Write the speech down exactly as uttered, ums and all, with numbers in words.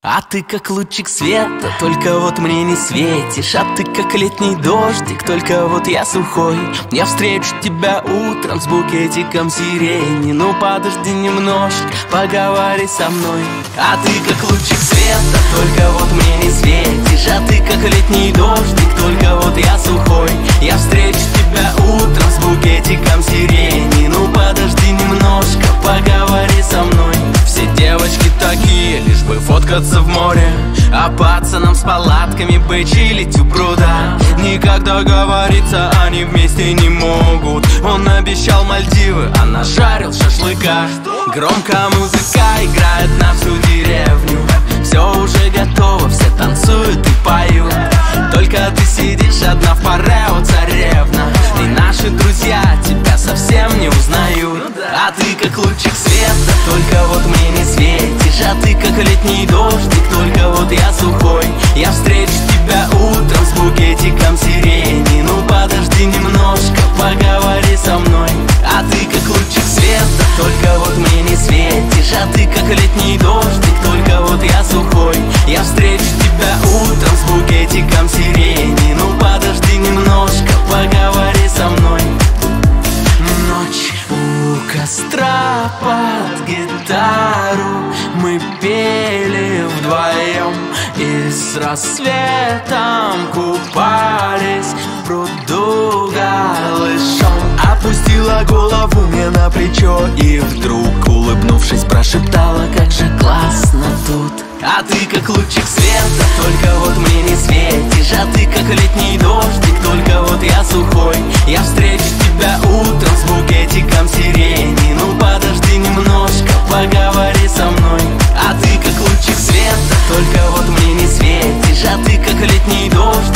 А ты как лучик света, только вот мне не светишь. А ты как летний дождик, только вот я сухой. Я встречу тебя утром с букетиком сирени. Ну подожди немножко, поговори со мной. А ты как лучик света, только вот мне не светишь. А ты как летний дождик, только вот я сухой. Я встречу тебя утром с букетиком сирени. Ну подожди немножко, поговори со мной. Все девочки такие, лишь бы фоткаться в море, а пацанам с палатками быть чилить у пруда. Никогда договориться они вместе не могут. Он обещал Мальдивы, а нажарил шашлыка. Громко музыка играет на всю деревню. Все уже готово, все танцуют и поют. Только ты сидишь одна в парео, царевна. И наши друзья тебя совсем не узнают. А ты как лучик света, только вот мне не светишь. А ты как летний дождик, только вот я сухой. Я встречу тебя утром с букетиком сирени. Ну подожди немножко, поговори со мной. А ты как лучик света, только вот мне не светишь. А ты как летний дождик, только вот я сухой. Я встречу тебя утром с букетиком сирени. Ну подожди немножко, поговори со мной. Ночь у костра под гитару мы пели вдвоем и с рассветом купались в пруду голышом. Опустила голову мне на плечо и вдруг, улыбнувшись, прошептала: как же классно тут. А ты как лучик света, только вот мне не светишь. А ты как летний дождик, только вот я сухой. Я встречу тебя утром с букетиком сирени. Ну подожди немножко, поговори со мной. А ты как лучик света, только вот мне не светишь. А ты как летний дождик,